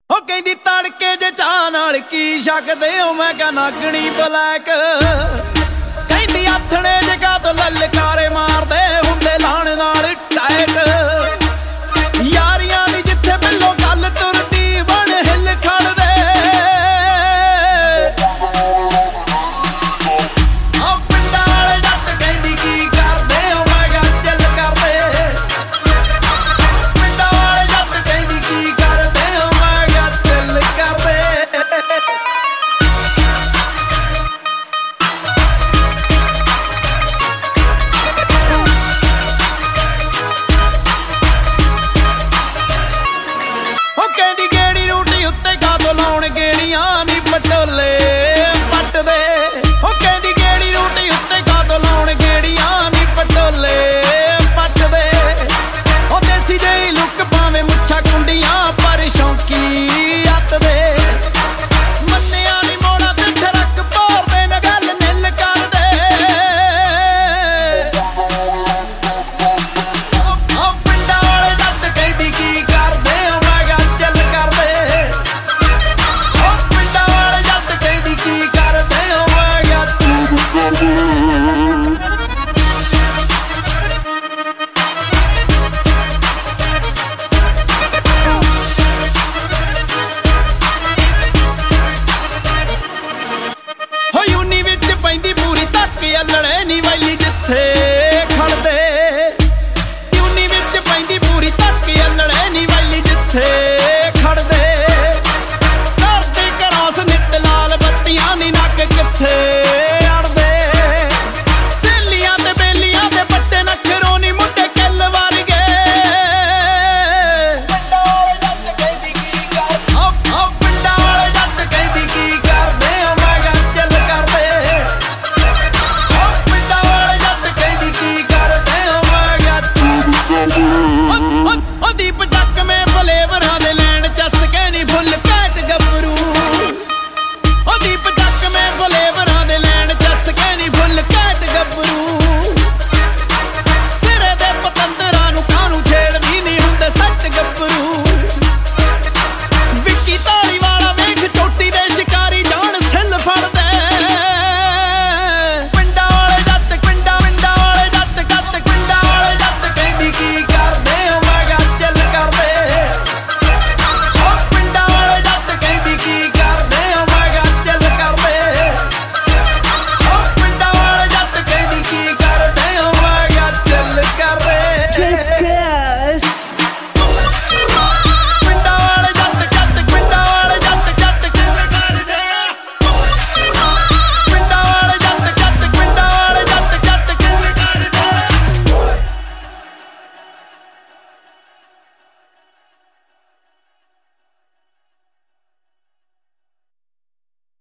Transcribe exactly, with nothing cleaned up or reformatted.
ਉਹ ਕਹਿੰਦੀ ਤੜਕੇ ਜੇ ਚਾਹ ਨਾਲ ਕੀ ਛਕਦੇ ਹੋ, ਮੈਂ ਕਹਾਂ ਨਾਗਣੀ ਬਲੈਕ। ਕਹਿੰਦੀ ਆਥਣੇ ਜਗਾ ਤੋਂ ਲਲਕਾਰੇ ਮਾਰਦੇ ਹੁੰਦੇ ਲਾਣ ਨਾਲ ਟਾਇਟ। ਯਾਰੀਆਂ ਦੀ ਜਿੱਥੇ ਬਿੱਲੋ ਗੱਲ ਤੁਰਦੀ ਬਣ ਹਿੱਲ ਖੜਦੇ। ਉਹ ਪਿੰਡਾਂ ਵਾਲੇ ਜੱਟ ਕਹਿੰਦੀ ਕੀ ਕਰਦੇ ਹੋ, ਮੈਂ ਕਹਾਂ ਚੱਲ ਕਰਦੇ। ਪਿੰਡਾਂ ਵਾਲੇ ਜੱਟ ਕਹਿੰਦੀ ਕੀ ਕਰਦੇ ਹੋ, ਮੈਂ ਕਹਾਂ ਚੱਲ ਕਰਦੇ। ਉਹ ਕਹਿੰਦੀ ਗੇੜੀ ਰੋਟੀ ਉੱਤੇ